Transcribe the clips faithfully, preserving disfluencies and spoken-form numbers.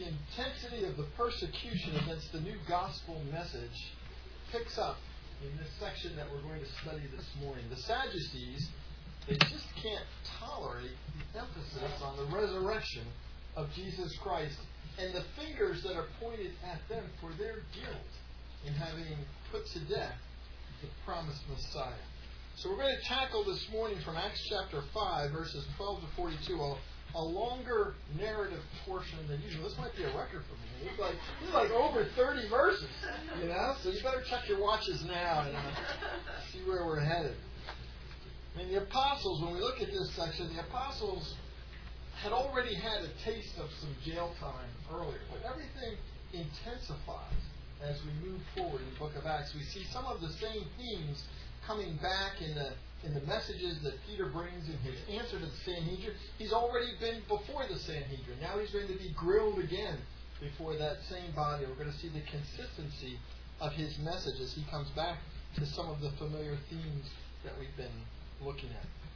intensity of the persecution against the new gospel message picks up in this section that we're going to study this morning. The Sadducees, they just can't tolerate the emphasis on the resurrection of Jesus Christ and the fingers that are pointed at them for their guilt in having put to death the promised Messiah. So we're going to tackle this morning from Acts chapter five, verses twelve to forty-two, a, a longer narrative portion than usual. This might be a record for me. It's like, it's like over thirty verses, you know? So you better check your watches now and uh, see where we're headed. I mean, the apostles, when we look at this section, the apostles had already had a taste of some jail time earlier, but everything intensifies as we move forward in the book of Acts. We see some of the same themes coming back in the in the messages that Peter brings in his answer to the Sanhedrin. He's already been before the Sanhedrin. Now he's going to be grilled again before that same body. We're going to see the consistency of his message as he comes back to some of the familiar themes that we've been looking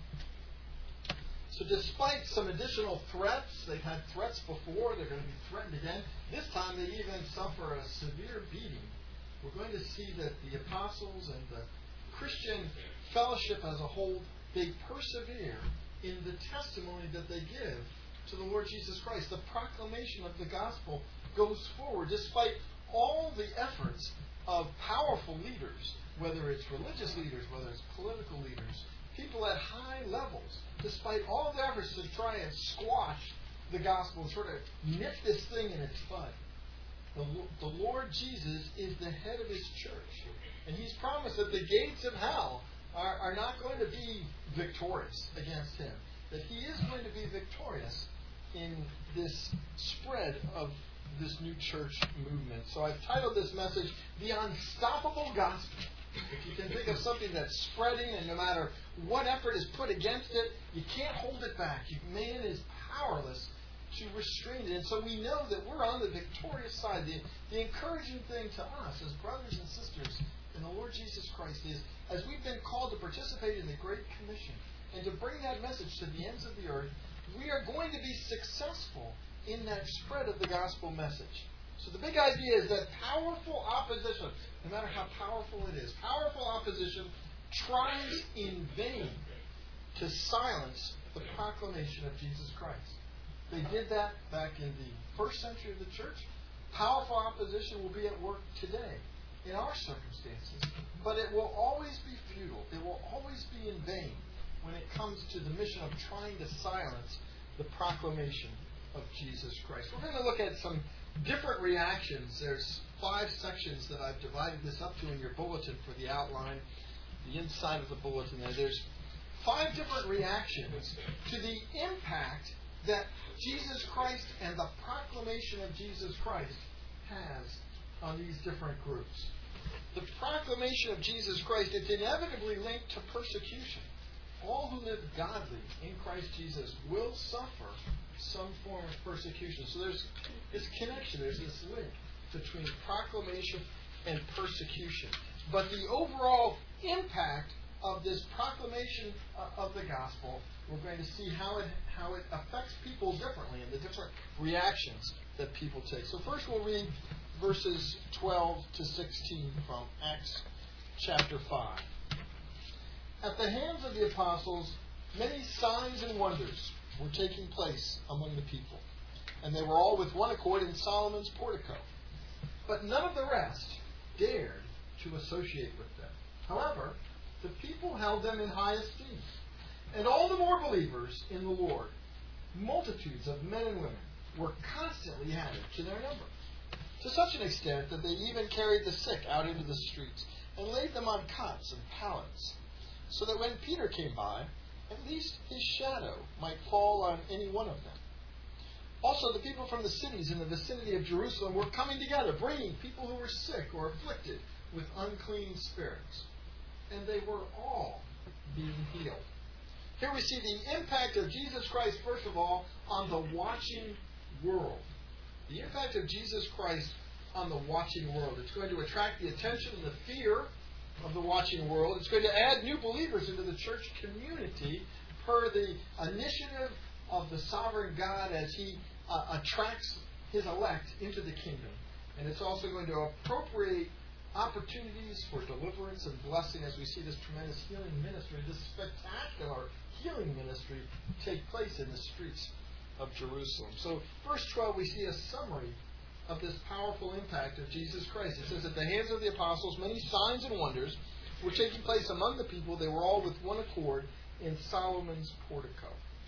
at. So despite some additional threats, they've had threats before, they're going to be threatened again. This time they even suffer a severe beating. We're going to see that the apostles and the Christian fellowship as a whole, they persevere in the testimony that they give to the Lord Jesus Christ. The proclamation of the gospel goes forward despite all the efforts of powerful leaders, whether it's religious leaders, whether it's political leaders, people at high levels, despite all the efforts to try and squash the gospel and sort of nip this thing in its bud. The, the Lord Jesus is the head of His church. And He's promised that the gates of hell are, are not going to be victorious against Him. That He is going to be victorious in this spread of this new church movement. So I've titled this message, The Unstoppable Gospel. If you can think of something that's spreading and no matter what effort is put against it, you can't hold it back. Man is powerless to restrain it. And so we know that we're on the victorious side. The, the encouraging thing to us as brothers and sisters in the Lord Jesus Christ is, as we've been called to participate in the Great Commission and to bring that message to the ends of the earth, we are going to be successful in that spread of the gospel message. So the big idea is that powerful opposition, no matter how powerful it is, powerful opposition tries in vain to silence the proclamation of Jesus Christ. They did that back in the first century of the church. Powerful opposition will be at work today in our circumstances. But it will always be futile. It will always be in vain when it comes to the mission of trying to silence the proclamation of Jesus Christ. We're going to look at some different reactions. There's five sections that I've divided this up to in your bulletin for the outline, the inside of the bulletin there. There's five different reactions to the impact that Jesus Christ and the proclamation of Jesus Christ has on these different groups. The proclamation of Jesus Christ, it's inevitably linked to persecution. All who live godly in Christ Jesus will suffer some form of persecution. So there's this connection, there's this link between proclamation and persecution. But the overall impact of this proclamation of the gospel, we're going to see how it how it affects people differently and the different reactions that people take. So first we'll read verses twelve to sixteen from Acts chapter five. At the hands of the apostles, many signs and wonders were taking place among the people, and they were all with one accord in Solomon's portico. But none of the rest dared to associate with them. However, the people held them in high esteem, and all the more believers in the Lord. Multitudes of men and women were constantly added to their number, to such an extent that they even carried the sick out into the streets and laid them on cots and pallets, so that when Peter came by, at least his shadow might fall on any one of them. Also, the people from the cities in the vicinity of Jerusalem were coming together, bringing people who were sick or afflicted with unclean spirits. And they were all being healed. Here we see the impact of Jesus Christ, first of all, on the watching world. The impact of Jesus Christ on the watching world. It's going to attract the attention and the fear of the watching world. It's going to add new believers into the church community per the initiative of the sovereign God as He uh, attracts his elect into the kingdom. And it's also going to appropriate opportunities for deliverance and blessing as we see this tremendous healing ministry, this spectacular healing ministry take place in the streets of Jerusalem. So, verse twelve, we see a summary of this powerful impact of Jesus Christ. It says, at the hands of the apostles, many signs and wonders were taking place among the people. They were all with one accord in Solomon's portico.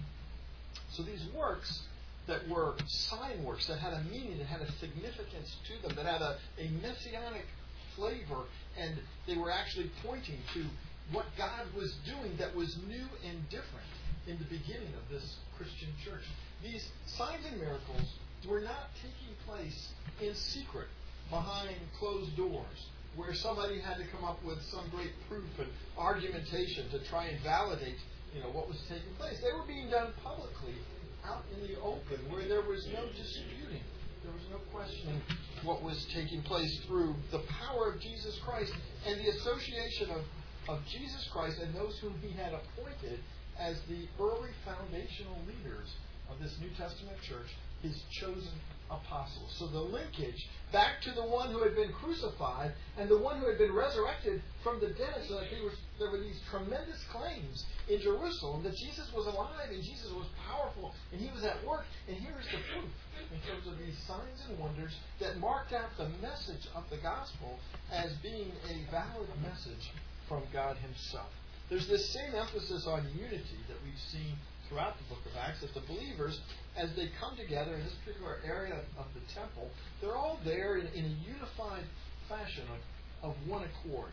So these works that were sign works, that had a meaning, that had a significance to them, that had a, a messianic flavor, and they were actually pointing to what God was doing that was new and different in the beginning of this Christian church. These signs and miracles were not taking place in secret, behind closed doors, where somebody had to come up with some great proof and argumentation to try and validate, you know, what was taking place. They were being done publicly, out in the open, where there was no disputing. There was no questioning what was taking place through the power of Jesus Christ and the association of, of Jesus Christ and those whom he had appointed as the early foundational leaders of this New Testament church, his chosen apostles. So the linkage back to the one who had been crucified and the one who had been resurrected from the dead, so that there, was, there were these tremendous claims in Jerusalem that Jesus was alive and Jesus was powerful and he was at work. And here is the proof in terms of these signs and wonders that marked out the message of the gospel as being a valid message from God himself. There's this same emphasis on unity that we've seen throughout the book of Acts, that the believers, as they come together in this particular area of the temple, they're all there in, in a unified fashion of, of one accord.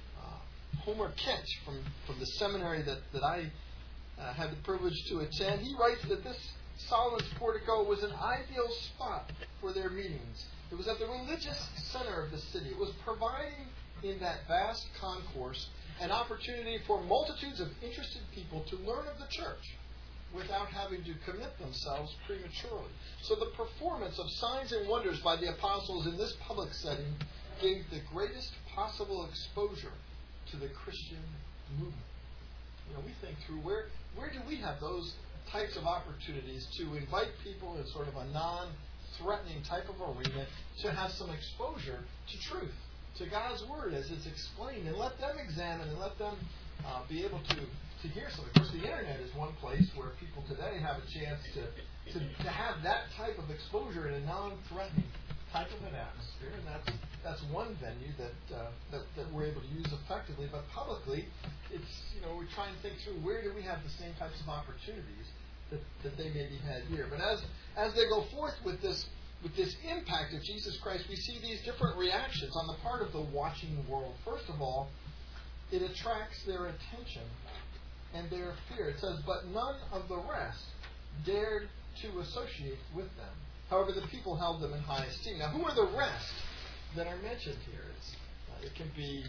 Uh, Homer Kent, from, from the seminary that, that I uh, had the privilege to attend, he writes that this Solomon's portico was an ideal spot for their meetings. It was at the religious center of the city. It was providing in that vast concourse an opportunity for multitudes of interested people to learn of the church without having to commit themselves prematurely. So the performance of signs and wonders by the apostles in this public setting gave the greatest possible exposure to the Christian movement. You know, we think through where where do we have those types of opportunities to invite people in sort of a non-threatening type of arena to have some exposure to truth, to God's Word as it's explained, and let them examine and let them uh, be able to to hear something. Of course, the internet is one place where people today have a chance to, to, to have that type of exposure in a non-threatening type of an atmosphere, and that's that's one venue that, uh, that that we're able to use effectively. But publicly, it's, you know, we try and think through where do we have the same types of opportunities that, that they maybe had here. But as as they go forth with this with this impact of Jesus Christ, we see these different reactions on the part of the watching world. First of all, it attracts their attention and their fear. It says, but none of the rest dared to associate with them. However, the people held them in high esteem. Now, who are the rest that are mentioned here? It's, uh, it can be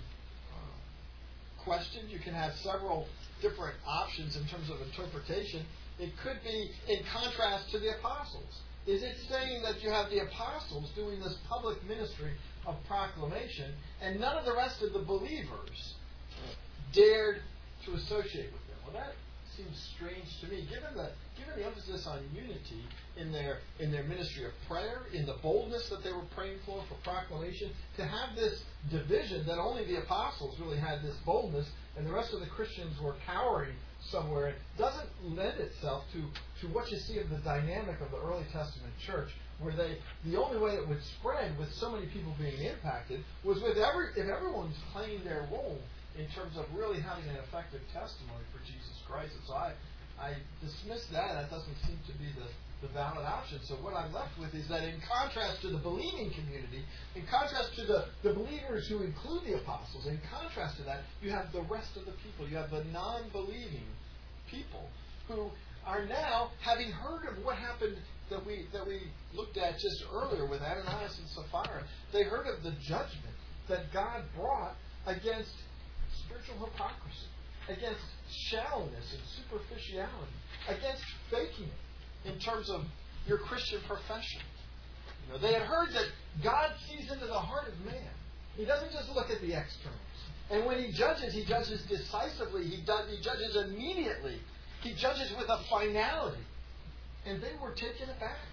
uh, questioned. You can have several different options in terms of interpretation. It could be in contrast to the apostles. Is it saying that you have the apostles doing this public ministry of proclamation and none of the rest of the believers dared to associate with them? Well, that seems strange to me, given the given the emphasis on unity in their in their ministry of prayer, in the boldness that they were praying for for proclamation, to have this division that only the apostles really had this boldness and the rest of the Christians were cowering somewhere, doesn't lend itself to, to what you see of the dynamic of the early Testament church, where they the only way it would spread with so many people being impacted was with every if everyone's playing their role in terms of really having an effective testimony for Jesus Christ. And so I, I dismiss that. That doesn't seem to be the, the valid option. So what I'm left with is that in contrast to the believing community, in contrast to the, the believers who include the apostles, in contrast to that, you have the rest of the people. You have the non-believing people who are now, having heard of what happened that we that we looked at just earlier with Ananias and Sapphira, they heard of the judgment that God brought against spiritual hypocrisy, against shallowness and superficiality, against faking it in terms of your Christian profession. You know, they had heard that God sees into the heart of man. He doesn't just look at the externals. And when he judges, he judges decisively. He, does, he judges immediately. He judges with a finality. And they were taken aback.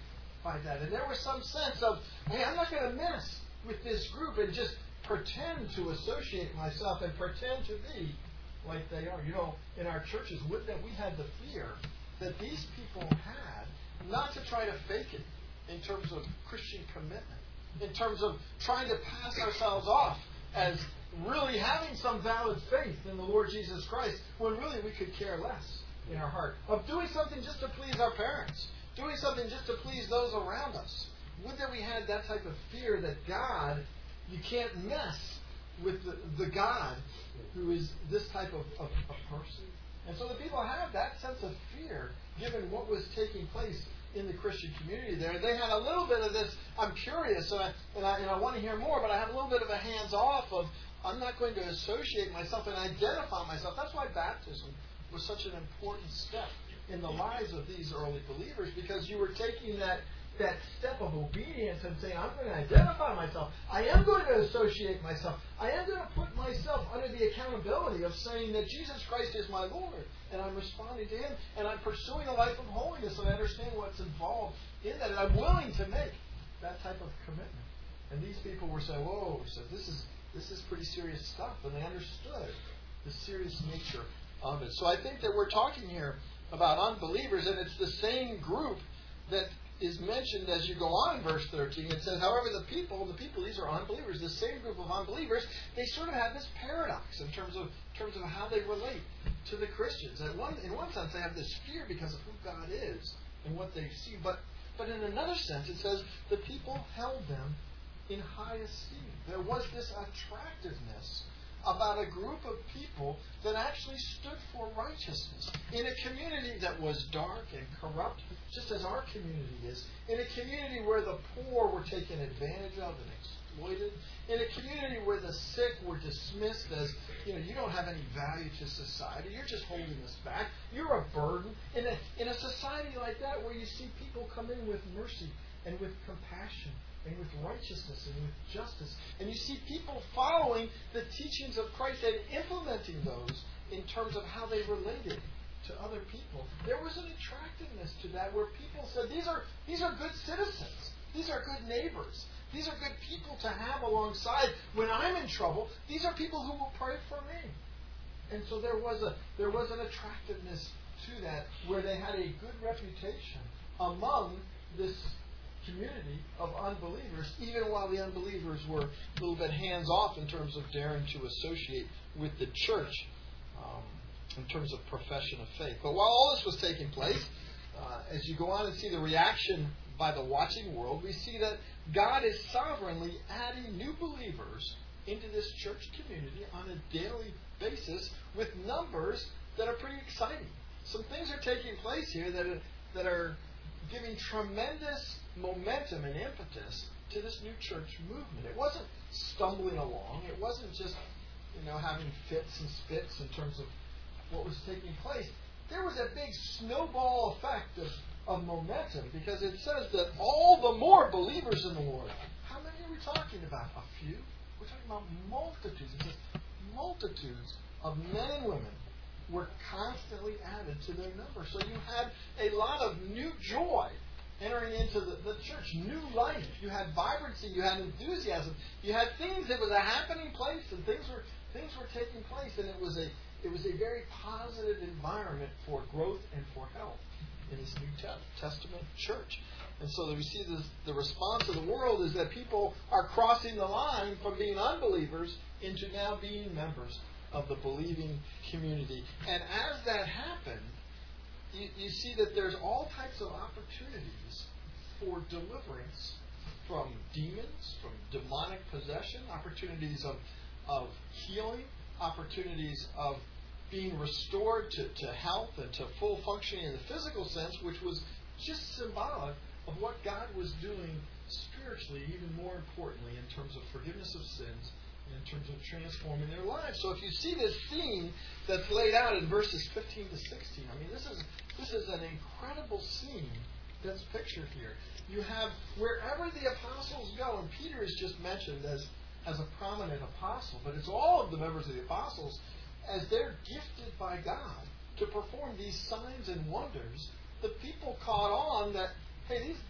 by that. And there was some sense of, hey, I'm not going to mess with this group and just pretend to associate myself and pretend to be like they are. You know, in our churches, would that we had the fear that these people had, not to try to fake it in terms of Christian commitment, in terms of trying to pass ourselves off as really having some valid faith in the Lord Jesus Christ, when really we could care less in our heart, of doing something just to please our parents, doing something just to please those around us. Would that we had that type of fear that God, you can't mess with the, the God who is this type of, of, of person. And so the people have that sense of fear given what was taking place in the Christian community there. They had a little bit of this, I'm curious, and I, and I, and I want to hear more, but I have a little bit of a hands-off of, I'm not going to associate myself and identify myself. That's why baptism was such an important step in the lives of these early believers, because you were taking that that step of obedience and saying, I'm going to identify myself. I am going to associate myself. I am going to put myself under the accountability of saying that Jesus Christ is my Lord, and I'm responding to Him, and I'm pursuing a life of holiness, and I understand what's involved in that, and I'm willing to make that type of commitment. And these people were saying, whoa, so this is this is pretty serious stuff, and they understood the serious nature of it. So I think that we're talking here about unbelievers, and it's the same group that is mentioned as you go on in verse thirteen. It says, however, the people, the people, these are unbelievers, the same group of unbelievers, they sort of have this paradox in terms of in terms of how they relate to the Christians. At one, in one sense, they have this fear because of who God is and what they see. But, but in another sense, it says the people held them in high esteem. There was this attractiveness about a group of people that actually stood for righteousness in a community that was dark and corrupt, just as our community is, in a community where the poor were taken advantage of and exploited, in a community where the sick were dismissed as, you know, you don't have any value to society, you're just holding us back, you're a burden. In a, in a society like that where you see people come in with mercy and with compassion and with righteousness and with justice. And you see people following the teachings of Christ and implementing those in terms of how they related to other people. There was an attractiveness to that where people said, these are these are good citizens. These are good neighbors. These are good people to have alongside when I'm in trouble. These are people who will pray for me. And so there was a there was an attractiveness to that where they had a good reputation among this community of unbelievers, even while the unbelievers were a little bit hands-off in terms of daring to associate with the church um, in terms of profession of faith. But while all this was taking place, uh, as you go on and see the reaction by the watching world, we see that God is sovereignly adding new believers into this church community on a daily basis with numbers that are pretty exciting. Some things are taking place here that are, that are giving tremendous momentum and impetus to this new church movement. It wasn't stumbling along. It wasn't just, you know, having fits and spits in terms of what was taking place. There was a big snowball effect of, of momentum, because it says that all the more believers in the Lord. How many are we talking about? A few? We're talking about multitudes. It says multitudes of men and women were constantly added to their number. So you had a lot of new joy entering into the, the church, new life. You had vibrancy, you had enthusiasm, you had things. It was a happening place, and things were things were taking place, and it was a it was a very positive environment for growth and for health in this New Testament church. And so that we see this, the response of the world is that people are crossing the line from being unbelievers into now being members of the believing community. And as that happened, you, you see that there's all types of opportunities for deliverance from demons, from demonic possession, opportunities of, of healing, opportunities of being restored to, to health and to full functioning in the physical sense, which was just symbolic of what God was doing spiritually, even more importantly, in terms of forgiveness of sins, in terms of transforming their lives. So if you see this theme that's laid out in verses fifteen to sixteen, I mean, this is this is an incredible scene that's pictured here. You have wherever the apostles go, and Peter is just mentioned as, as a prominent apostle, but it's all of the members of the apostles, as they're gifted by God to perform these signs and wonders. The people caught on that, hey, these these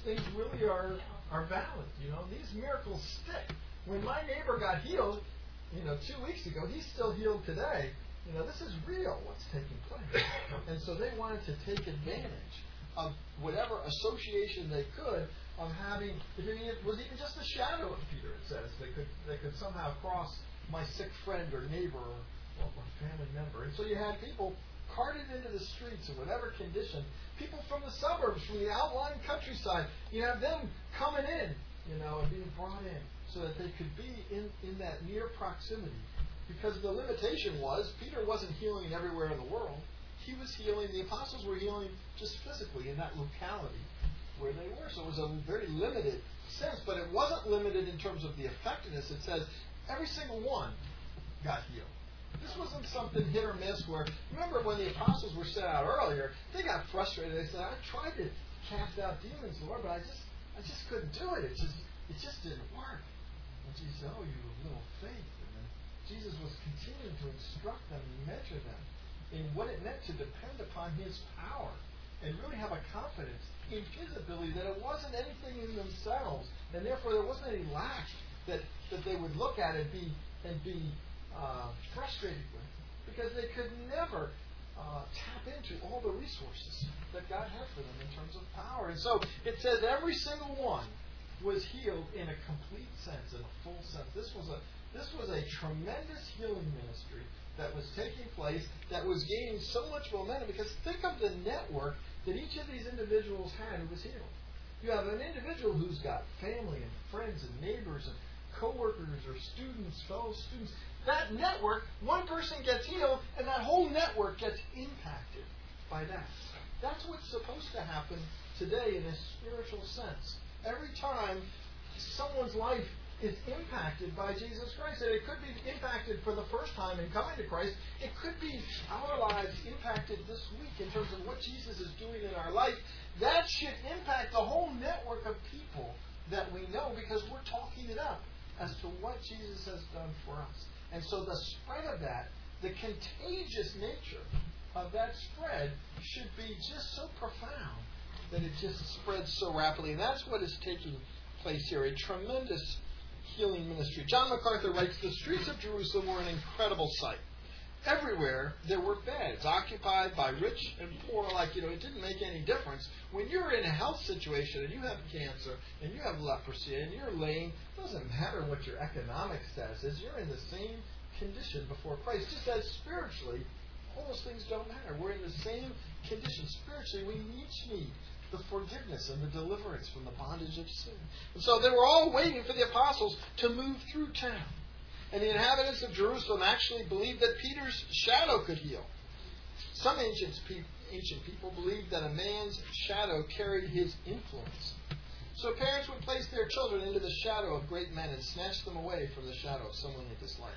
things really are are valid. You know, these miracles stick. When my neighbor got healed, you know, two weeks ago, he's still healed today. You know, this is real, what's taking place. And so they wanted to take advantage of whatever association they could of having, if it was even just a shadow of Peter, it says, they could they could somehow cross my sick friend or neighbor or, or family member. And so you had people carted into the streets in whatever condition, people from the suburbs, from the outlying countryside, you have them coming in, you know, and being brought in so that they could be in, in that near proximity. Because the limitation was, Peter wasn't healing everywhere in the world. He was healing, the apostles were healing just physically in that locality where they were. So it was a very limited sense, but it wasn't limited in terms of the effectiveness. It says every single one got healed. This wasn't something hit or miss where, remember when the apostles were sent out earlier, they got frustrated. They said, I tried to cast out demons, Lord, but I just I just couldn't do it. It just it just didn't work. And Jesus said, oh, you have little faith. Jesus was continuing to instruct them and mentor them in what it meant to depend upon His power and really have a confidence in His ability that it wasn't anything in themselves, and therefore there wasn't any lack that, that they would look at and be and be uh, frustrated with, because they could never uh, tap into all the resources that God had for them in terms of power. And so it says every single one was healed in a complete sense, in a full sense. This was a This was a tremendous healing ministry that was taking place, that was gaining so much momentum, because think of the network that each of these individuals had who was healed. You have an individual who's got family and friends and neighbors and co-workers or students, fellow students. That network, one person gets healed, and that whole network gets impacted by that. That's what's supposed to happen today in a spiritual sense. Every time someone's life is impacted by Jesus Christ. And it could be impacted for the first time in coming to Christ. It could be our lives impacted this week in terms of what Jesus is doing in our life. That should impact the whole network of people that we know, because we're talking it up as to what Jesus has done for us. And so the spread of that, the contagious nature of that spread should be just so profound that it just spreads so rapidly. And that's what is taking place here. A tremendous healing ministry. John MacArthur writes, the streets of Jerusalem were an incredible sight. Everywhere there were beds occupied by rich and poor alike. You know, it didn't make any difference. When you're in a health situation and you have cancer and you have leprosy and you're lame, it doesn't matter what your economic status is. You're in the same condition before Christ. Just as spiritually, all those things don't matter. We're in the same condition. Spiritually, we each need the forgiveness and the deliverance from the bondage of sin. And so they were all waiting for the apostles to move through town. And the inhabitants of Jerusalem actually believed that Peter's shadow could heal. Some ancient, pe- ancient people believed that a man's shadow carried his influence. So parents would place their children into the shadow of great men and snatch them away from the shadow of someone they disliked.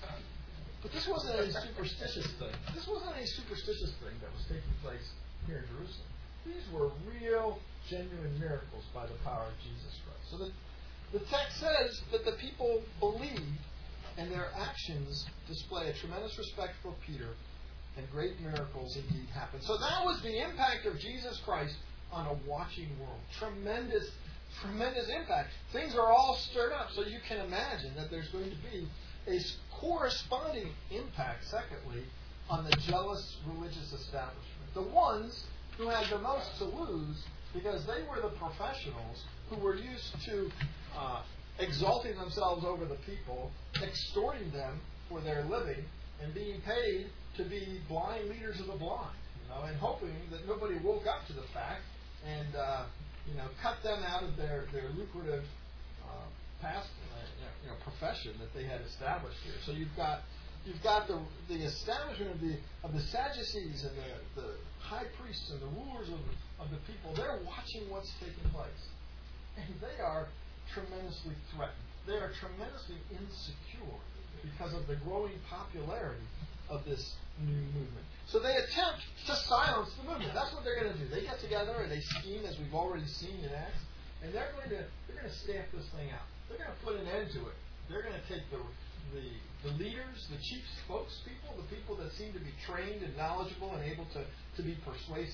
But this wasn't a superstitious thing. This wasn't a superstitious thing that was taking place here in Jerusalem. These were real, genuine miracles by the power of Jesus Christ. So the, the text says that the people believed, and their actions display a tremendous respect for Peter, and great miracles indeed happened. So that was the impact of Jesus Christ on a watching world. Tremendous, tremendous impact. Things are all stirred up, so you can imagine that there's going to be a corresponding impact, secondly, on the jealous religious establishment. The ones who had the most to lose, because they were the professionals who were used to uh, exalting themselves over the people, extorting them for their living, and being paid to be blind leaders of the blind, you know, and hoping that nobody woke up to the fact and uh, you know cut them out of their their lucrative uh, past uh, you know profession that they had established here. So you've got you've got the the establishment of the of the Sadducees and the, the high priests and the rulers of of the people. They're watching what's taking place, and they are tremendously threatened. They are tremendously insecure because of the growing popularity of this new movement. So they attempt to silence the movement. That's what they're going to do. They get together and they scheme, as we've already seen in Acts, and they're going to they're going to stamp this thing out. They're going to put an end to it. They're going to take the the the leaders, the chief spokespeople, the people that seem to be trained and knowledgeable and able to, to be persuasive,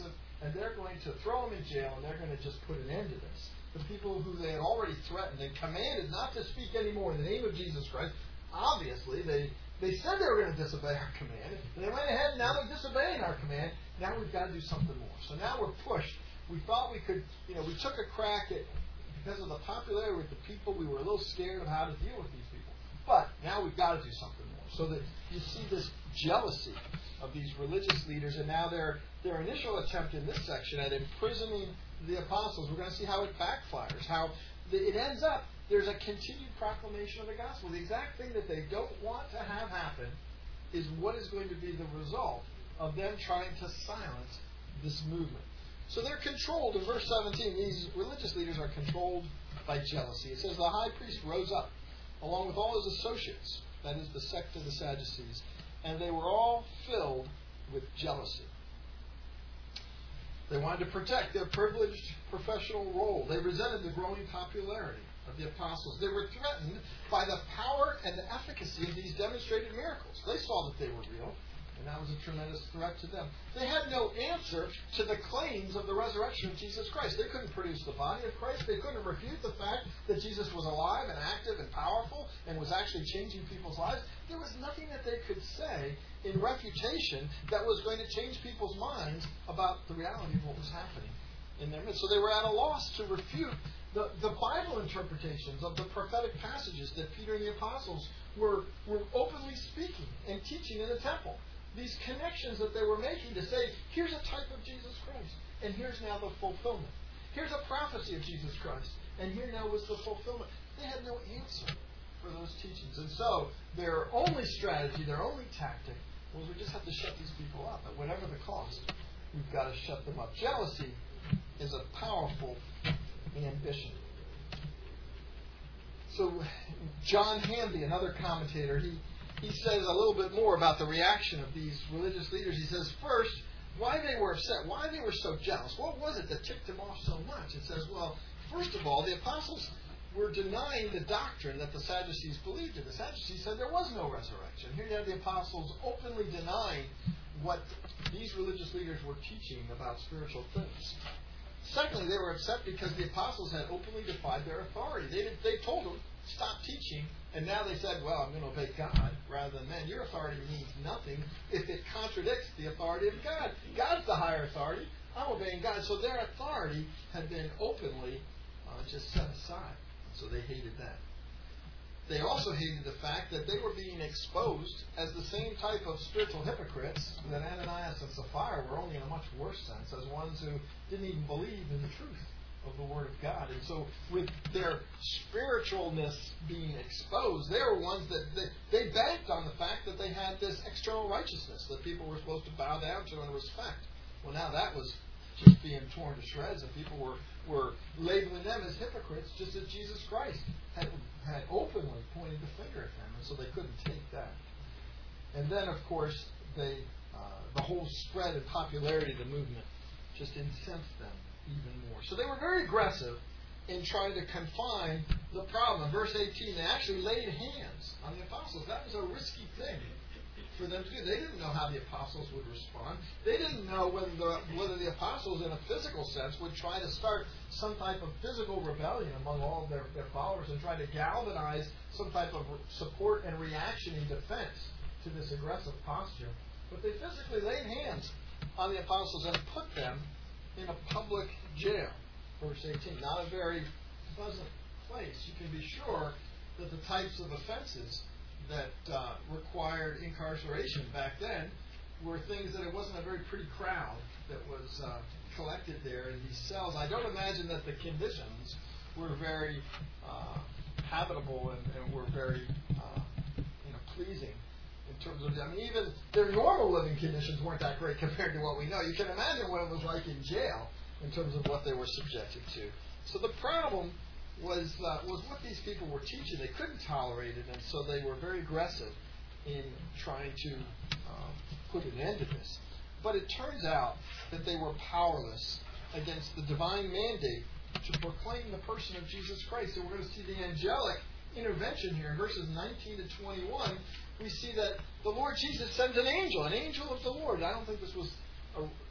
and they're going to throw them in jail, and they're going to just put an end to this. The people who they had already threatened and commanded not to speak anymore in the name of Jesus Christ, obviously they, they said they were going to disobey our command, and they went ahead, and now they're disobeying our command. Now we've got to do something more. So now we're pushed. We thought we could, you know, we took a crack at, because of the popularity with the people, we were a little scared of how to deal with these people. But now we've got to do something more. So that you see this jealousy of these religious leaders, and now their their initial attempt in this section at imprisoning the apostles, we're going to see how it backfires, how it ends up, there's a continued proclamation of the gospel. The exact thing that they don't want to have happen is what is going to be the result of them trying to silence this movement. So they're controlled. In verse seventeen, these religious leaders are controlled by jealousy. It says, the high priest rose up, along with all his associates, that is the sect of the Sadducees, and they were all filled with jealousy. They wanted to protect their privileged professional role. They resented the growing popularity of the apostles. They were threatened by the power and the efficacy of these demonstrated miracles. They saw that they were real, and that was a tremendous threat to them. They had no answer to the claims of the resurrection of Jesus Christ. They couldn't produce the body of Christ. They couldn't refute the fact that Jesus was alive and active and powerful and was actually changing people's lives. There was nothing that they could say in refutation that was going to change people's minds about the reality of what was happening in their midst. So they were at a loss to refute the, the Bible interpretations of the prophetic passages that Peter and the apostles were, were openly speaking and teaching in the temple. These connections that they were making to say, here's a type of Jesus Christ, and here's now the fulfillment. Here's a prophecy of Jesus Christ, and here now was the fulfillment. They had no answer for those teachings. And so their only strategy, their only tactic, was we just have to shut these people up. At whatever the cost, we've got to shut them up. Jealousy is a powerful ambition. So John Hamby, another commentator, he, he says a little bit more about the reaction of these religious leaders. He says, first, why they were upset, why they were so jealous. What was it that ticked them off so much? It says, well, first of all, the apostles were denying the doctrine that the Sadducees believed in. The Sadducees said there was no resurrection. Here you have the apostles openly denying what these religious leaders were teaching about spiritual things. Secondly, they were upset because the apostles had openly defied their authority. They, they told them, stop teaching, and now they said, well, I'm going to obey God rather than men. Your authority means nothing if it contradicts the authority of God. God's the higher authority. I'm obeying God. So their authority had been openly uh, just set aside. So they hated that. They also hated the fact that they were being exposed as the same type of spiritual hypocrites that Ananias and Sapphira were, only in a much worse sense, as ones who didn't even believe in the truth of the Word of God. And so with their spiritualness being exposed, they were ones that they, they banked on the fact that they had this external righteousness that people were supposed to bow down to and respect. Well, now that was just being torn to shreds, and people were, were labeling them as hypocrites, just as Jesus Christ had, had openly pointed the finger at them, and so they couldn't take that. And then, of course, they uh, the whole spread and popularity of the movement just incensed them even more. So they were very aggressive in trying to confine the problem. Verse eighteen, they actually laid hands on the apostles. That was a risky thing for them to do. They didn't know how the apostles would respond. They didn't know whether the, whether the apostles, in a physical sense, would try to start some type of physical rebellion among all of their, their followers and try to galvanize some type of support and reaction in defense to this aggressive posture. But they physically laid hands on the apostles and put them in a public jail. Verse eighteen, not a very pleasant place. You can be sure that the types of offenses that uh, required incarceration back then were things that it wasn't a very pretty crowd that was uh, collected there in these cells. I don't imagine that the conditions were very uh, habitable and, and were very uh, you know, pleasing in terms of, I mean, even their normal living conditions weren't that great compared to what we know. You can imagine what it was like in jail in terms of what they were subjected to. So the problem was uh, was what these people were teaching. They couldn't tolerate it, and so they were very aggressive in trying to uh, put an end to this. But it turns out that they were powerless against the divine mandate to proclaim the person of Jesus Christ. So we're going to see the angelic intervention here in verses nineteen to twenty-one. We see that the Lord Jesus sends an angel, an angel of the Lord. I don't think this was a,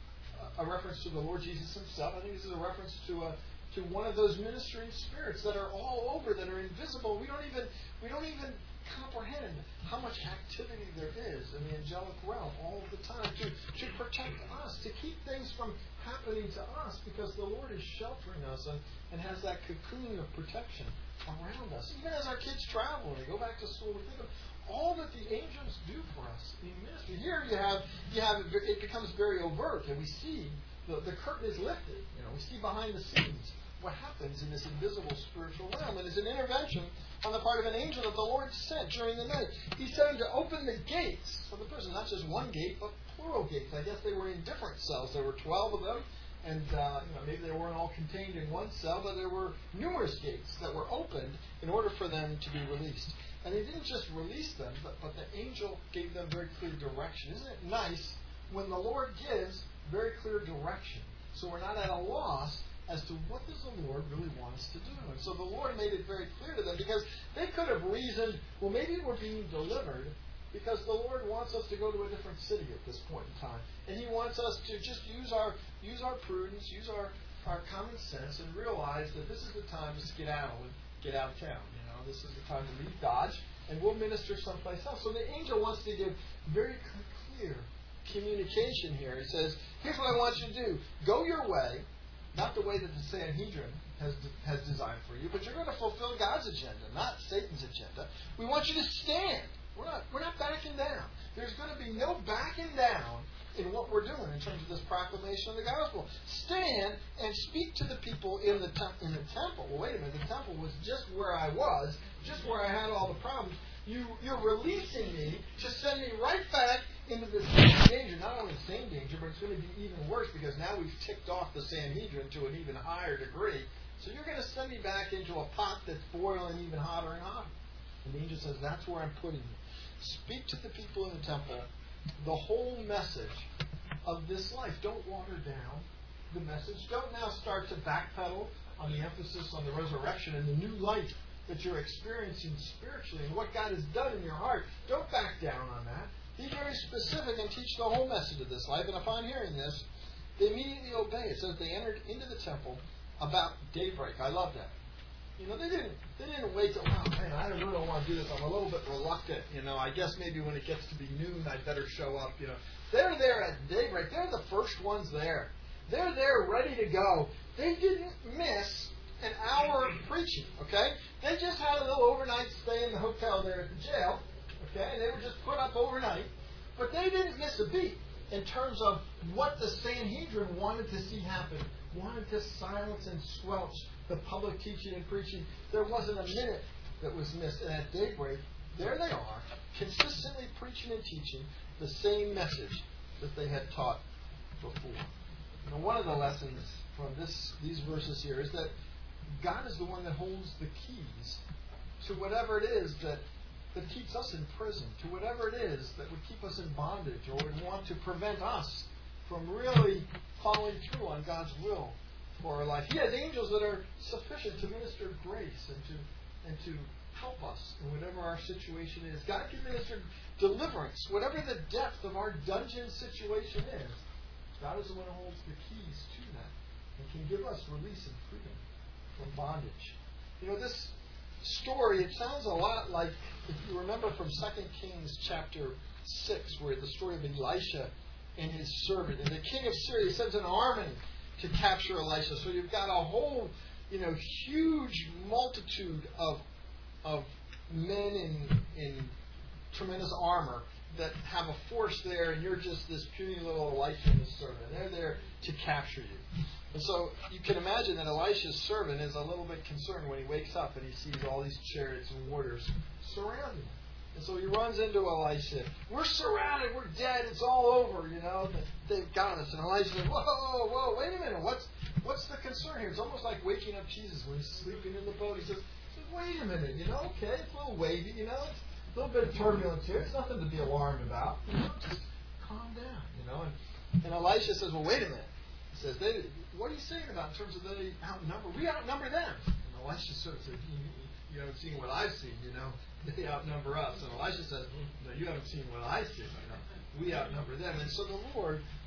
a reference to the Lord Jesus himself. I think this is a reference to a to one of those ministering spirits that are all over, that are invisible. We don't even we don't even comprehend how much activity there is in the angelic realm all the time to, to protect us, to keep things from happening to us, because the Lord is sheltering us and, and has that cocoon of protection around us. Even as our kids travel and they go back to school, we think of all that the angels do for us in ministry. Here you have you have it becomes very overt, and we see the, the curtain is lifted. You know, we see behind the scenes what happens in this invisible spiritual realm. And it's an intervention on the part of an angel that the Lord sent during the night. He sent him to open the gates for the prison, not just one gate, but plural gates. I guess they were in different cells. There were twelve of them, and uh, you know, maybe they weren't all contained in one cell, but there were numerous gates that were opened in order for them to be released. And he didn't just release them, but, but the angel gave them very clear direction. Isn't it nice when the Lord gives very clear direction, so we're not at a loss as to what does the Lord really want us to do? And so the Lord made it very clear to them, because they could have reasoned, well, maybe we're being delivered because the Lord wants us to go to a different city at this point in time. And He wants us to just use our use our prudence, use our, our common sense, and realize that this is the time to skedaddle and get out of town. You know, this is the time to leave Dodge, and we'll minister someplace else. So the angel wants to give very clear communication here. He says, here's what I want you to do. Go your way. Not the way that the Sanhedrin has has designed for you, but you're going to fulfill God's agenda, not Satan's agenda. We want you to stand. We're not we're not backing down. There's going to be no backing down in what we're doing in terms of this proclamation of the gospel. Stand and speak to the people in the te- in the temple. Well, wait a minute. The temple was just where I was, just where I had all the problems. You, you're releasing me to send me right back into the same danger. Not only the same danger, but it's going to be even worse, because now we've ticked off the Sanhedrin to an even higher degree. So you're going to send me back into a pot that's boiling even hotter and hotter. And the angel says, that's where I'm putting you. Speak to the people in the temple the whole message of this life. Don't water down the message. Don't now start to backpedal on the emphasis on the resurrection and the new life that you're experiencing spiritually and what God has done in your heart. Don't back down on that. Be very specific and teach the whole message of this life. And upon hearing this, they immediately obey. It says they entered into the temple about daybreak. I love that. You know, they didn't they didn't wait till, oh man, I really don't want to do this. I'm a little bit reluctant. You know, I guess maybe when it gets to be noon, I'd better show up. You know, they're there at daybreak. They're the first ones there. They're there ready to go. They didn't miss an hour of preaching, okay? They just had a little overnight stay in the hotel there at the jail, okay? And they were just put up overnight. But they didn't miss a beat in terms of what the Sanhedrin wanted to see happen, wanted to silence and squelch the public teaching and preaching. There wasn't a minute that was missed. And at daybreak, there they are, consistently preaching and teaching the same message that they had taught before. Now, one of the lessons from this these verses here is that God is the one that holds the keys to whatever it is that, that keeps us in prison, to whatever it is that would keep us in bondage or would want to prevent us from really following through on God's will for our life. He has angels that are sufficient to minister grace and to and to help us in whatever our situation is. God can minister deliverance, whatever the depth of our dungeon situation is. God is the one who holds the keys to that and can give us release and freedom from bondage. You know, this story, it sounds a lot like, if you remember from Second Kings chapter six, where the story of Elisha and his servant. And the king of Syria sends an army to capture Elisha. So you've got a whole, you know, huge multitude of of men in in tremendous armor that have a force there, and you're just this puny little Elisha and his servant. They're there to capture you. And so you can imagine that Elisha's servant is a little bit concerned when he wakes up and he sees all these chariots and warriors surrounding him. And so he runs into Elisha. We're surrounded. We're dead. It's all over, you know. They've got us. And Elisha says, whoa, whoa, whoa, wait a minute. What's what's the concern here? It's almost like waking up Jesus when he's sleeping in the boat. He says, wait a minute, you know, okay, it's a little wavy, you know. It's a little bit of turbulence here. It's nothing to be alarmed about. You know, just calm down, you know. And, and Elisha says, well, wait a minute. He says, they, what are you saying about in terms of they outnumber? We outnumber them. And Elisha sort of says, you, you haven't seen what I've seen, you know. They outnumber us. And Elisha says, no, you haven't seen what I see. You know. We outnumber them. And so the Lord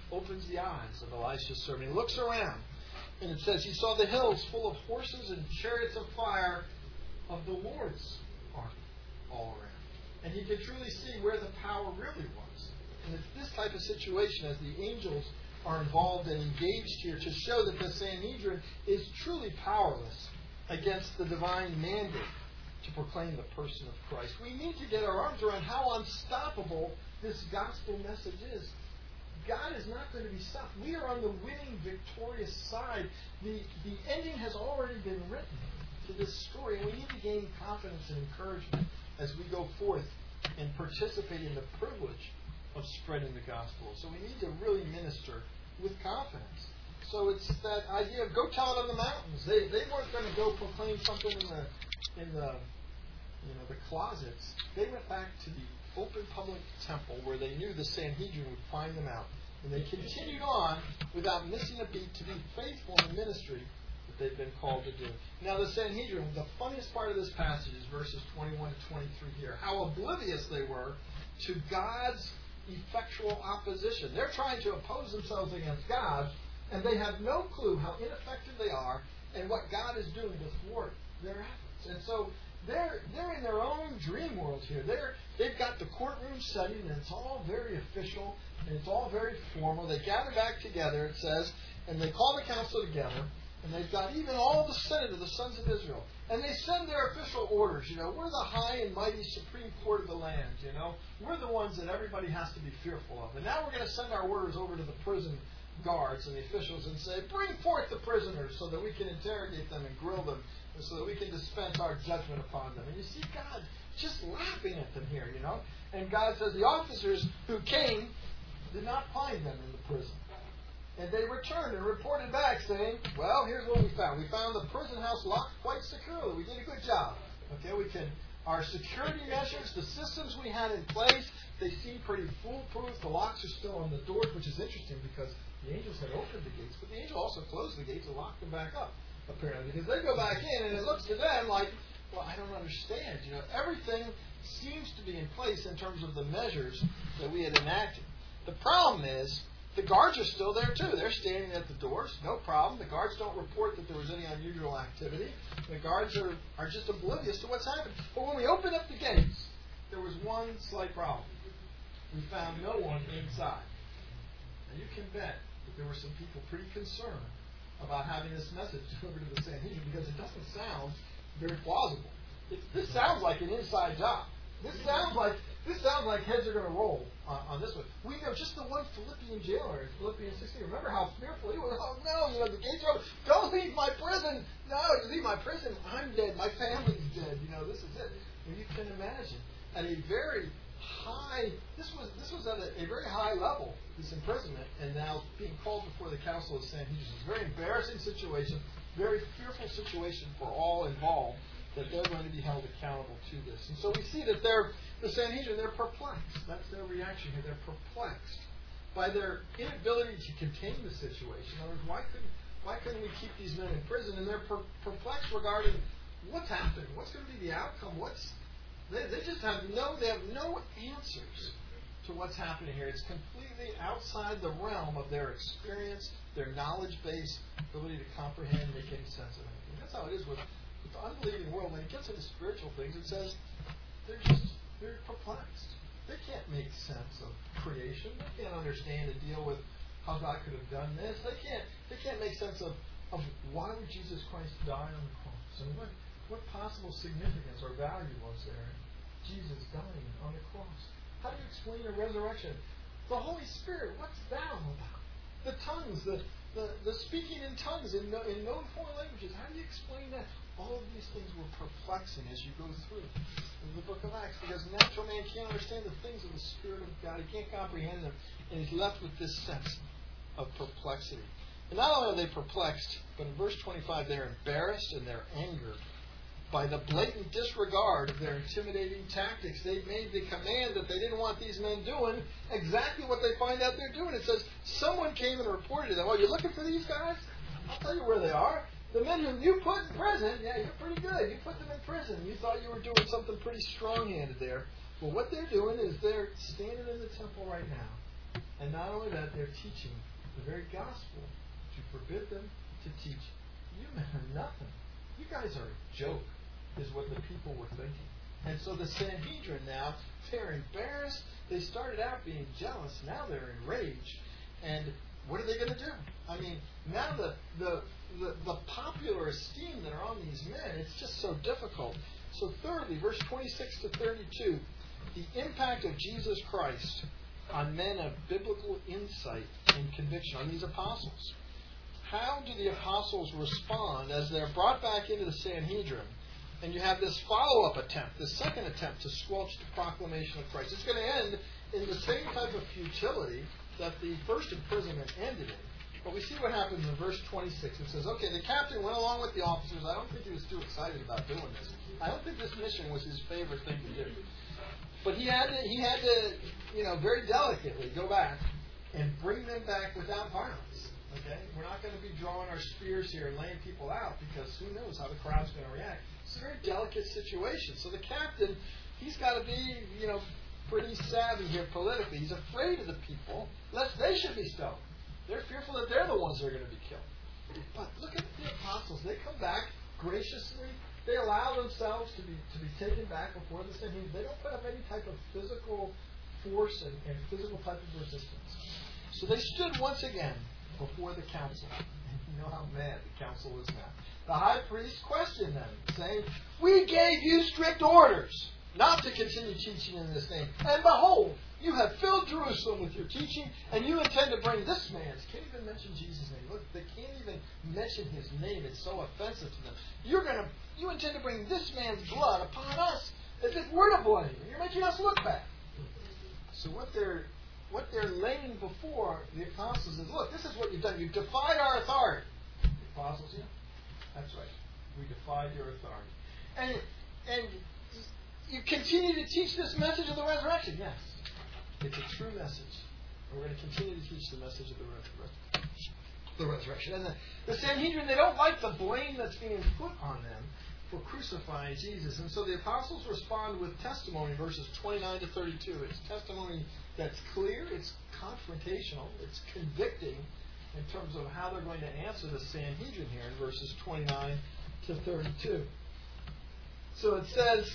opens the eyes of Elisha's servant. He looks around, and it says he saw the hills full of horses and chariots of fire of the Lord's army all around. And he could truly see where the power really was. And it's this type of situation as the angels are involved and engaged here to show that the Sanhedrin is truly powerless against the divine mandate to proclaim the person of Christ. We need to get our arms around how unstoppable this gospel message is. God is not going to be stopped. We are on the winning, victorious side. The, the ending has already been written to this story, and we need to gain confidence and encouragement as we go forth and participate in the privilege of spreading the gospel. So we need to really minister with confidence. So it's that idea of go tell it on the mountains. They they weren't going to go proclaim something in the in the you know the closets. They went back to the open public temple where they knew the Sanhedrin would find them out, and they continued on without missing a beat to be faithful in the ministry that they've been called to do. Now the Sanhedrin, the funniest part of this passage is verses twenty-one to twenty-three here. How oblivious they were to God's effectual opposition. They're trying to oppose themselves against God, and they have no clue how ineffective they are and what God is doing to thwart their efforts. And so they're they're in their own dream world here. They're they've got the courtroom setting, and it's all very official and it's all very formal. They gather back together, it says, and they call the council together, and they've got even all the Senate of the sons of Israel. And they send their official orders. You know, we're the high and mighty Supreme Court of the land. You know, we're the ones that everybody has to be fearful of. And now we're going to send our orders over to the prison guards and the officials and say, bring forth the prisoners so that we can interrogate them and grill them, and so that we can dispense our judgment upon them. And you see God just laughing at them here, you know. And God says the officers who came did not find them in the prison. And they returned and reported back saying, well, here's what we found. We found the prison house locked quite securely. We did a good job. Okay, we can, our security measures, the systems we had in place, they seem pretty foolproof. The locks are still on the doors, which is interesting because the angels had opened the gates, but the angel also closed the gates and locked them back up, apparently. Because they go back in and it looks to them like, well, I don't understand. You know, everything seems to be in place in terms of the measures that we had enacted. The problem is, the guards are still there too. They're standing at the doors, no problem. The guards don't report that there was any unusual activity. The guards are, are just oblivious to what's happened. But when we opened up the gates, there was one slight problem. We found no one inside. And you can bet that there were some people pretty concerned about having this message delivered to the Sanhedrin because it doesn't sound very plausible. It, this sounds like an inside job. This sounds like This sounds like heads are going to roll on, on this one. We know just the one Philippian jailer in Philippians sixteen. Remember how fearful he was? Oh, no, you know, the gates are open. Don't leave my prison. No, you leave my prison. I'm dead. My family's dead. You know, this is it. And you can imagine at a very high, this was this was at a, a very high level, this imprisonment, and now being called before the council of Sanhedrin. It's a very embarrassing situation, very fearful situation for all involved, that they're going to be held accountable to this. And so we see that they're, the Sanhedrin, they're perplexed. That's their reaction here. They're perplexed by their inability to contain the situation. In other words, why couldn't, why couldn't we keep these men in prison? And they're per, perplexed regarding what's happened. What's going to be the outcome? What's they, they just have no, they have no answers to what's happening here. It's completely outside the realm of their experience, their knowledge base, ability to comprehend, make any sense of anything. That's how it is with the unbelieving world. When it gets into spiritual things, it says they're just they're perplexed. They can't make sense of creation. They can't understand and deal with how God could have done this. They can't they can't make sense of, of why would Jesus Christ die on the cross, and what what possible significance or value was there in Jesus dying on the cross. How do you explain the resurrection? The Holy Spirit, what's that all about? The tongues, the the, the speaking in tongues in, in known foreign languages. How do you explain that? All of these things were perplexing as you go through in the book of Acts, because natural man can't understand the things of the Spirit of God. He can't comprehend them, and he's left with this sense of perplexity. And not only are they perplexed, but in verse twenty-five, they're embarrassed and they're angered by the blatant disregard of their intimidating tactics. They've made the command that they didn't want these men doing exactly what they find out they're doing. It says, someone came and reported to them, oh, you're looking for these guys? I'll tell you where they are. The men whom you put in prison, yeah, you're pretty good. You put them in prison. You thought you were doing something pretty strong-handed there. Well, what they're doing is they're standing in the temple right now, And not only that, they're teaching the very gospel to forbid them to teach. You men are nothing. You guys are a joke, is what the people were thinking. And so the Sanhedrin now, they're embarrassed. They started out being jealous. Now they're enraged. And what are they going to do? I mean, now the, the, the, the popular esteem that are on these men, it's just so difficult. So thirdly, verse twenty-six to thirty-two, the impact of Jesus Christ on men of biblical insight and conviction, on these apostles. How do the apostles respond as they're brought back into the Sanhedrin, and you have this follow-up attempt, this second attempt to squelch the proclamation of Christ? It's going to end in the same type of futility that the first imprisonment ended in. But we see what happens in verse twenty-six. It says, okay, the captain went along with the officers. I don't think he was too excited about doing this. I don't think this mission was his favorite thing to do. But he had to, he had to, you know, very delicately go back and bring them back without violence. Okay? We're not going to be drawing our spears here and laying people out, because who knows how the crowd's going to react. It's a very delicate situation. So the captain, he's got to be, you know, pretty savvy here politically. He's afraid of the people, lest they should be stoned. They're fearful that they're the ones that are going to be killed. But look at the apostles. They come back graciously. They allow themselves to be to be taken back before the Sanhedrin. They don't put up any type of physical force and, and physical type of resistance. So they stood once again before the council. And you know how mad the council is now. The high priest questioned them, saying, "We gave you strict orders not to continue teaching in this name. And behold, you have filled Jerusalem with your teaching, and you intend to bring this man's." Can't even mention Jesus' name. Look, they can't even mention his name. It's so offensive to them. You're gonna, you intend to bring this man's blood upon us as if we're to blame. You're making us look bad. So what they're what they're laying before the apostles is, look, this is what you've done. You've defied our authority. The apostles, yeah, that's right. We defied your authority, and and you continue to teach this message of the resurrection. Yes. It's a true message. And we're going to continue to teach the message of the resurrection. The resurrection. And the, the Sanhedrin, they don't like the blame that's being put on them for crucifying Jesus. And so the apostles respond with testimony, verses twenty-nine to thirty-two. It's testimony that's clear, it's confrontational, it's convicting in terms of how they're going to answer the Sanhedrin here in verses twenty-nine to thirty-two. So it says,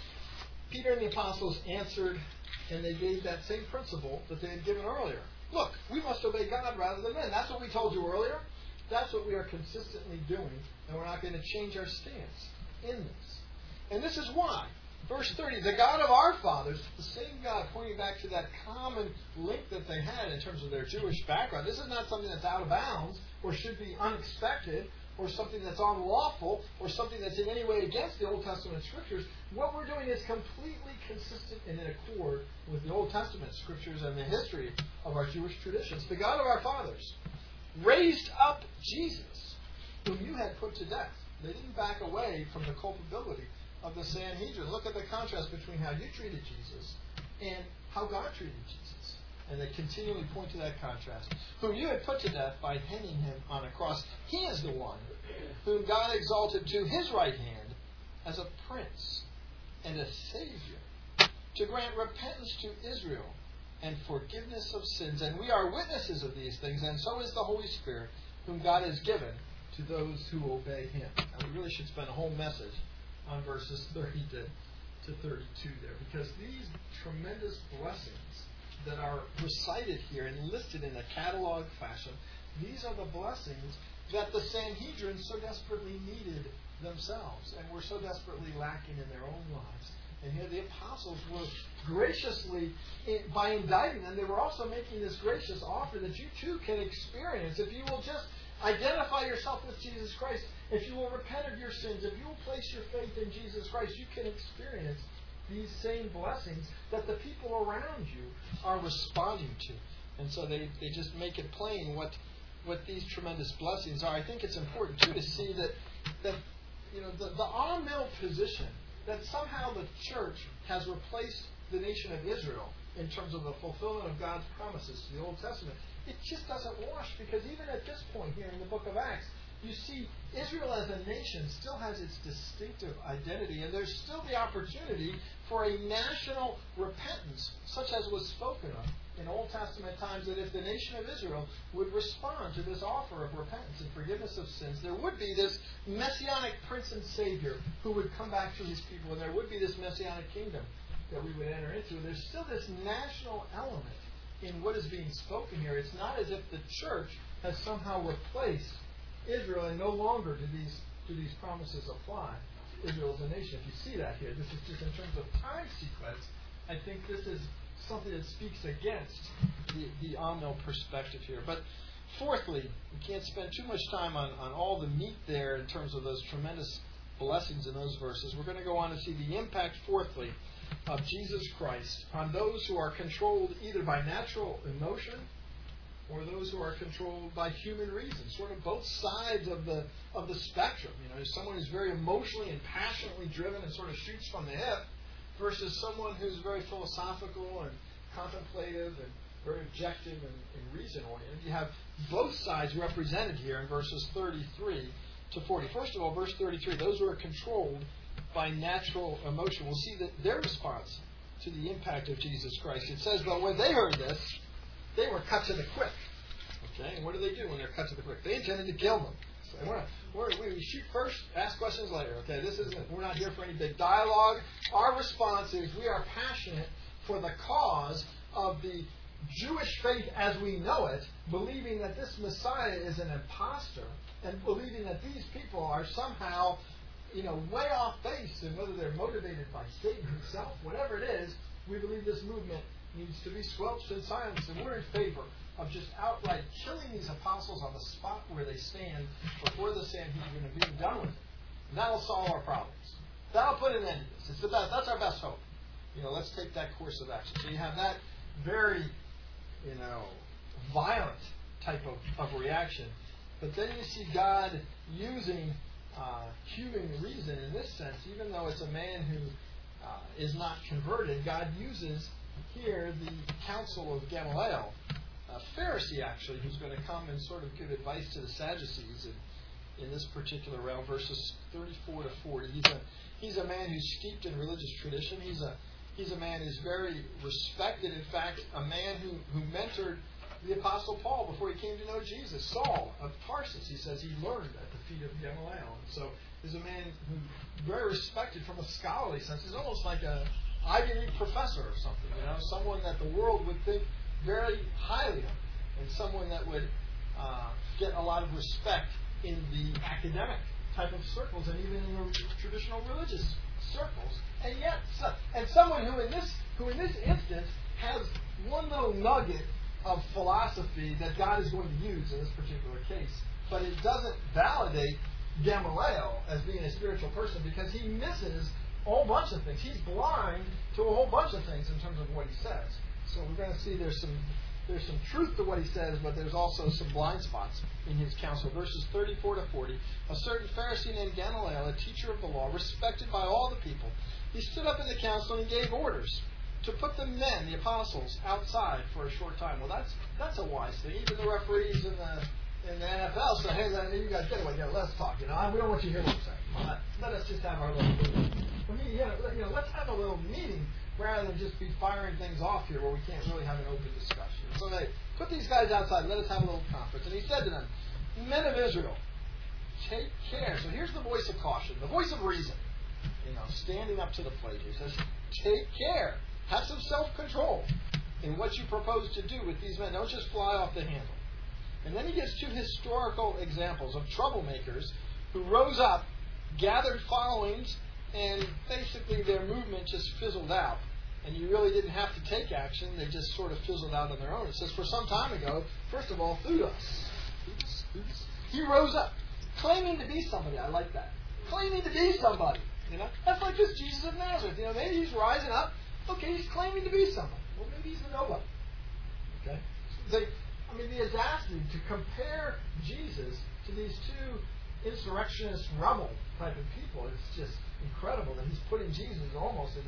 Peter and the apostles answered, and they gave that same principle that they had given earlier. Look, we must obey God rather than men. That's what we told you earlier. That's what we are consistently doing, and we're not going to change our stance in this. And this is why. Verse thirty, the God of our fathers, the same God, pointing back to that common link that they had in terms of their Jewish background. This is not something that's out of bounds or should be unexpected, or something that's unlawful, or something that's in any way against the Old Testament Scriptures. What we're doing is completely consistent and in accord with the Old Testament Scriptures and the history of our Jewish traditions. The God of our fathers raised up Jesus, whom you had put to death. They didn't back away from the culpability of the Sanhedrin. Look at the contrast between how you treated Jesus and how God treated Jesus. And they continually point to that contrast. Whom you had put to death by hanging him on a cross. He is the one whom God exalted to his right hand as a prince and a savior, to grant repentance to Israel and forgiveness of sins. And we are witnesses of these things, and so is the Holy Spirit, whom God has given to those who obey him. Now, we really should spend a whole message on verses thirty to thirty-two there, because these tremendous blessings that are recited here and listed in a catalog fashion, these are the blessings that the Sanhedrin so desperately needed themselves and were so desperately lacking in their own lives. And here the apostles were graciously, by indicting them, they were also making this gracious offer that you too can experience if you will just identify yourself with Jesus Christ, if you will repent of your sins, if you will place your faith in Jesus Christ, you can experience these same blessings that the people around you are responding to. And so they, they just make it plain what what these tremendous blessings are. I think it's important too to see that that you know the, the on-mill position that somehow the church has replaced the nation of Israel in terms of the fulfillment of God's promises to the Old Testament. It just doesn't wash, because even at this point here in the book of Acts, you see Israel as a nation still has its distinctive identity, and there's still the opportunity for a national repentance, such as was spoken of in Old Testament times, that if the nation of Israel would respond to this offer of repentance and forgiveness of sins, there would be this messianic prince and savior who would come back to his people, and there would be this messianic kingdom that we would enter into. There's still this national element in what is being spoken here. It's not as if the church has somehow replaced Israel, and no longer do these do these promises apply to Israel as a nation. If you see that here, this is just in terms of time sequence. I think this is something that speaks against the, the Amil perspective here. But fourthly, we can't spend too much time on, on all the meat there in terms of those tremendous blessings in those verses. We're going to go on to see the impact, fourthly, of Jesus Christ on those who are controlled either by natural emotion or those who are controlled by human reason, sort of both sides of the of the spectrum. You know, someone who's very emotionally and passionately driven and sort of shoots from the hip, versus someone who's very philosophical and contemplative and very objective and, and reason-oriented. You have both sides represented here in verses thirty-three to forty. First of all, verse thirty-three, those who are controlled by natural emotion. We'll see that their response to the impact of Jesus Christ. It says, but when they heard this, they were cut to the quick. Okay, and what do they do when they're cut to the quick? They intended to kill them. So we're, we're, we shoot first, ask questions later. Okay, this isn't. We're not here for any big dialogue. Our response is we are passionate for the cause of the Jewish faith as we know it, believing that this Messiah is an imposter, and believing that these people are somehow, you know, way off base, and whether they're motivated by Satan himself, whatever it is, we believe this movement needs to be squelched and silenced, and we're in favor of just outright killing these apostles on the spot where they stand before the Sanhedrin and being done with it. And that'll solve our problems. That'll put an end to this. It's the best, that's our best hope. You know, let's take that course of action. So you have that very, you know, violent type of, of reaction. But then you see God using uh, human reason in this sense, even though it's a man who uh, is not converted. God uses here the counsel of Gamaliel, a Pharisee actually, who's going to come and sort of give advice to the Sadducees in, in this particular realm, verses thirty-four to forty. He's a he's a man who's steeped in religious tradition. He's a he's a man who's very respected. In fact, a man who, who mentored the Apostle Paul before he came to know Jesus. Saul of Tarsus, he says he learned at the feet of Gamaliel. And so he's a man who's very respected from a scholarly sense. He's almost like a Ivy League professor or something, you know, someone that the world would think very highly of, and someone that would uh, get a lot of respect in the academic type of circles, and even in the traditional religious circles. And yet, so, and someone who in this who in this instance has one little nugget of philosophy that God is going to use in this particular case, but it doesn't validate Gamaliel as being a spiritual person, because he misses a whole bunch of things. He's blind to a whole bunch of things in terms of what he says. So we're going to see there's some there's some truth to what he says, but there's also some blind spots in his counsel. Verses thirty-four to forty. A certain Pharisee named Gamaliel, a teacher of the law, respected by all the people, he stood up in the council and he gave orders to put the men, the apostles, outside for a short time. Well, that's that's a wise thing. Even the referees in the in the N F L say, hey, you guys get away, yeah, let's talk. You know, we don't want you to hear what we're saying. Let us just have our little meeting. Well, you know, you know, let's have a little meeting rather than just be firing things off here where we can't really have an open discussion. So they put these guys outside, let us have a little conference. And he said to them, men of Israel, take care. So here's the voice of caution, the voice of reason, you know, standing up to the plate. He says, take care. Have some self-control in what you propose to do with these men. Don't just fly off the handle. And then he gives two historical examples of troublemakers who rose up, gathered followings, and basically their movement just fizzled out. And you really didn't have to take action. They just sort of fizzled out on their own. It says, for some time ago, first of all, Theudas, Theudas, Theudas, he rose up, claiming to be somebody. I like that. Claiming to be somebody. You know, that's like this Jesus of Nazareth. You know, maybe he's rising up. Okay, he's claiming to be somebody. Well, maybe he's a nobody. Okay? They, I mean, the audacity to compare Jesus to these two insurrectionist rebel type of people is just incredible, that he's putting Jesus almost in this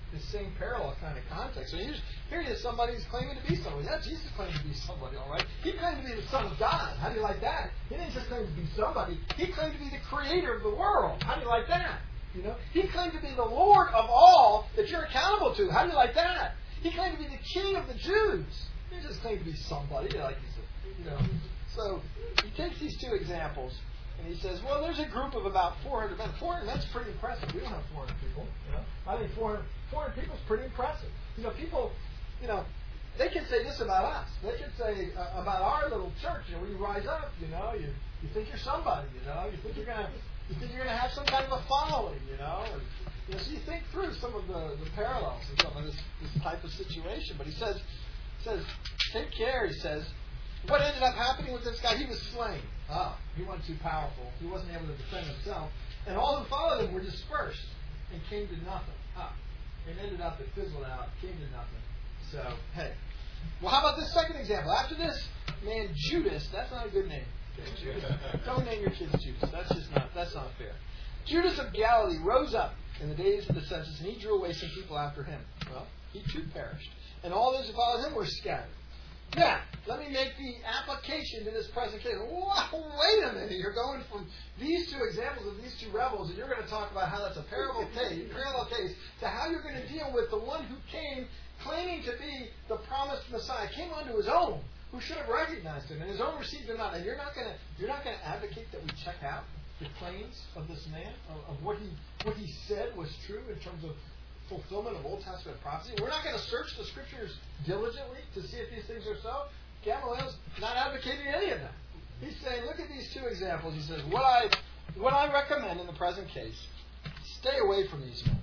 the same parallel kind of context. So here's, here is somebody who's claiming to be somebody. Yeah, Jesus claimed to be somebody, all right? He claimed to be the Son of God. How do you like that? He didn't just claim to be somebody. He claimed to be the creator of the world. How do you like that? You know, he claimed to be the Lord of all that you're accountable to. How do you like that? He claimed to be the King of the Jews. He didn't just claim to be somebody, like he said, you know. So he takes these two examples and he says, well, there's a group of about four hundred men. four hundred, that's pretty impressive. We don't have four hundred people. You know? I think four hundred, four hundred people is pretty impressive. You know, people, you know, they can say this about us. They can say uh, about our little church. You know, when you rise up, you know, you you think you're somebody. You know, you think you're gonna you think you're gonna have some kind of a following. You know, and, you know, so you think through some of the, the parallels in some of this this type of situation. But he says says take care. He says. What ended up happening with this guy? He was slain. Ah, he wasn't too powerful. He wasn't able to defend himself. And all who followed him were dispersed and came to nothing. Ah, it ended up, it fizzled out, came to nothing. So, hey. Well, how about this second example? After this man, Judas, that's not a good name. Okay, Judas. Don't name your kids Judas. That's just not, that's not fair. Judas of Galilee rose up in the days of the census, and he drew away some people after him. Well, he too perished. And all those who followed him were scattered. Now, let me make the application to this present case. Wow, wait a minute. You're going from these two examples of these two rebels, and you're going to talk about how that's a parallel case, parallel case to how you're going to deal with the one who came claiming to be the promised Messiah, came unto his own, who should have recognized him, and his own received him not. And you're not going to you're not going to advocate that we check out the claims of this man, of, of what he what he said was true in terms of fulfillment of Old Testament prophecy. We're not going to search the Scriptures diligently to see if these things are so. Gamaliel's not advocating any of that. He's saying, look at these two examples. He says, what I what I recommend in the present case, stay away from these men.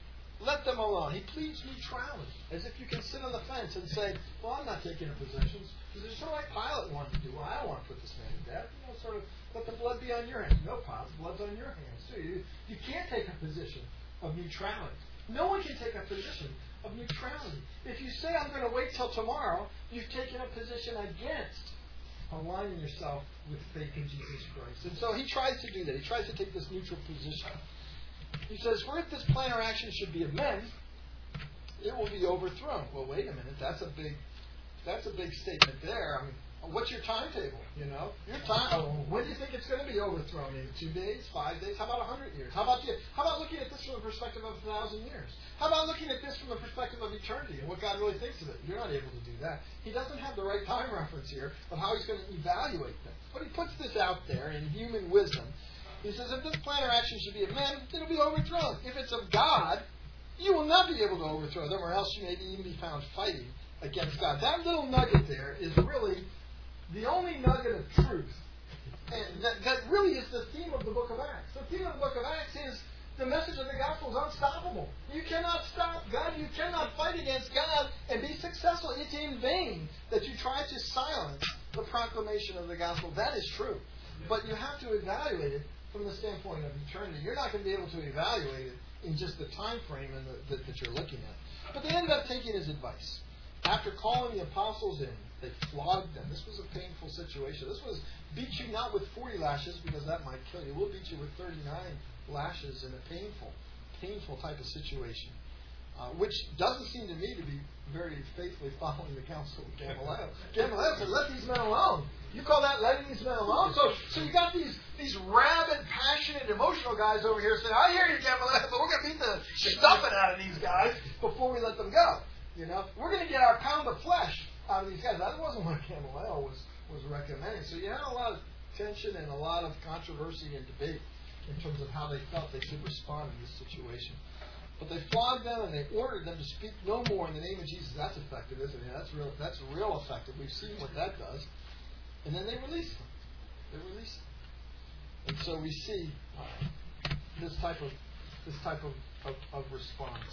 Let them alone. He pleads neutrality, as if you can sit on the fence and say, well, I'm not taking a position. Because it's sort of like Pilate wanted to do. Well, I don't want to put this man to death. You know, sort of let the blood be on your hands. No, Pilate, the blood's on your hands, too. You, you can't take a position of neutrality. No one can take a position of neutrality. If you say, I'm going to wait till tomorrow, you've taken a position against aligning yourself with faith in Jesus Christ. And so he tries to do that. He tries to take this neutral position. He says, for if this plan or action should be of men, it will be overthrown. Well, wait a minute. That's a big that's a big statement there. I mean, what's your timetable? You know, your time. Oh, when do you think it's going to be overthrown? In two days, five days? How about a hundred years? How about you? How about looking at this from the perspective of a thousand years? How about looking at this from the perspective of eternity and what God really thinks of it? You're not able to do that. He doesn't have the right time reference here of how he's going to evaluate things. But he puts this out there in human wisdom. He says, if this plan or action should be of men, it'll be overthrown. If it's of God, you will not be able to overthrow them, or else you may even be found fighting against God. That little nugget there is really the only nugget of truth. And that, that really is the theme of the book of Acts. The theme of the book of Acts is the message of the gospel is unstoppable. You cannot stop God. You cannot fight against God and be successful. It's in vain that you try to silence the proclamation of the gospel. That is true. But you have to evaluate it from the standpoint of eternity. You're not going to be able to evaluate it in just the time frame and the, that, that you're looking at. But they ended up taking his advice. After calling the apostles in, they flogged them. This was a painful situation. This was beat you not with forty lashes, because that might kill you. We'll beat you with thirty-nine lashes in a painful, painful type of situation. Uh, which doesn't seem to me to be very faithfully following the counsel of Gamaliel. Gamaliel said, let these men alone. You call that letting these men alone? So so you got these these rabid, passionate, emotional guys over here saying, I hear you, Gamaliel, but we're going to beat the stuffing out of these guys before we let them go. You know, we're going to get our pound of flesh out of these guys. That wasn't what Gamaliel was, was recommending. So you had a lot of tension and a lot of controversy and debate in terms of how they felt they should respond in this situation. But they flogged them and they ordered them to speak no more in the name of Jesus. That's effective, isn't it? That's real. That's real effective. We've seen what that does. And then they released them. They released them. And so we see uh, this type of this type of, of, of response.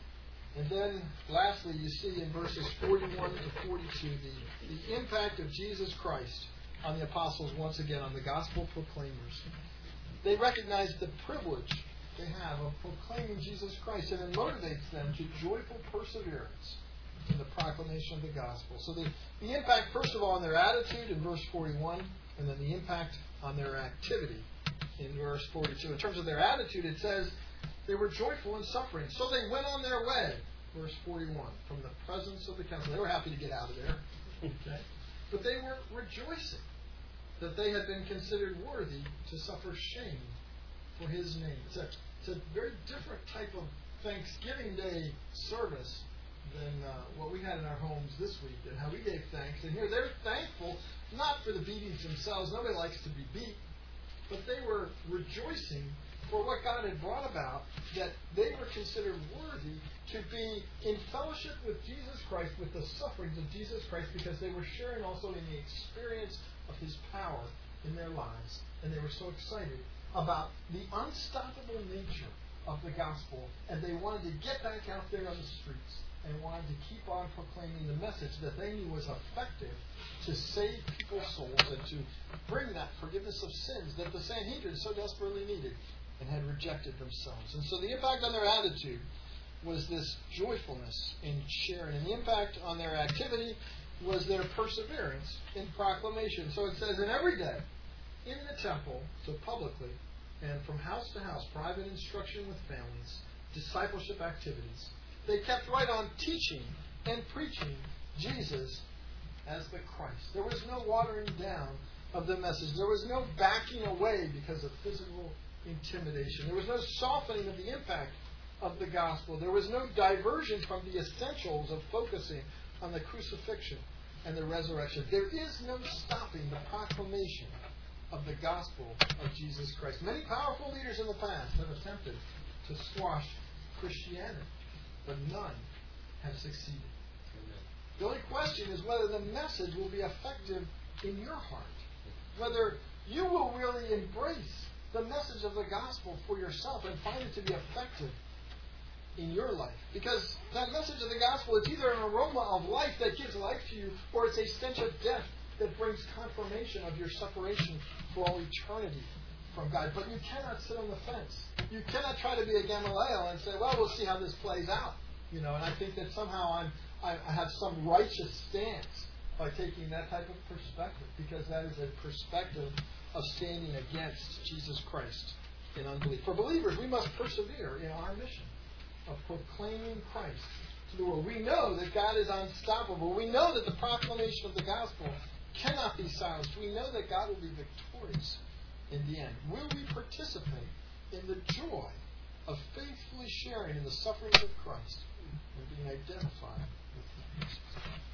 And then, lastly, you see in verses forty-one to forty-two the, the impact of Jesus Christ on the apostles once again, on the gospel proclaimers. They recognize the privilege they have of proclaiming Jesus Christ, and it motivates them to joyful perseverance in the proclamation of the gospel. So the, the impact, first of all, on their attitude in verse forty-one, and then the impact on their activity in verse forty-two. In terms of their attitude, it says They were joyful in suffering. So they went on their way. Verse forty-one, from the presence of the council. They were happy to get out of there. Okay? But they were rejoicing that they had been considered worthy to suffer shame for his name. It's a, it's a very different type of Thanksgiving Day service than uh, what we had in our homes this week and how we gave thanks. And here they're thankful, not for the beatings themselves. Nobody likes to be beat. But they were rejoicing for what God had brought about, that they were considered worthy to be in fellowship with Jesus Christ, with the sufferings of Jesus Christ, because they were sharing also in the experience of his power in their lives. And they were so excited about the unstoppable nature of the gospel, and they wanted to get back out there on the streets and wanted to keep on proclaiming the message that they knew was effective to save people's souls and to bring that forgiveness of sins that the Sanhedrin so desperately needed and had rejected themselves. And so the impact on their attitude was this joyfulness in sharing, and the impact on their activity was their perseverance in proclamation. So it says, in every day, in the temple, so publicly, and from house to house, private instruction with families, discipleship activities, they kept right on teaching and preaching Jesus as the Christ. There was no watering down of the message. There was no backing away because of physical intimidation. There was no softening of the impact of the gospel. There was no diversion from the essentials of focusing on the crucifixion and the resurrection. There is no stopping the proclamation of the gospel of Jesus Christ. Many powerful leaders in the past have attempted to squash Christianity, but none have succeeded. Amen. The only question is whether the message will be effective in your heart, whether you will really embrace the message of the gospel for yourself and find it to be effective in your life. Because that message of the gospel is either an aroma of life that gives life to you, or it's a stench of death that brings confirmation of your separation for all eternity from God. But you cannot sit on the fence. You cannot try to be a Gamaliel and say, well, we'll see how this plays out. You know, and I think that somehow I'm, I, I have some righteous stance by taking that type of perspective, because that is a perspective of standing against Jesus Christ in unbelief. For believers, we must persevere in our mission of proclaiming Christ to the world. We know that God is unstoppable. We know that the proclamation of the gospel cannot be silenced. We know that God will be victorious in the end. Will we participate in the joy of faithfully sharing in the sufferings of Christ and being identified with Him?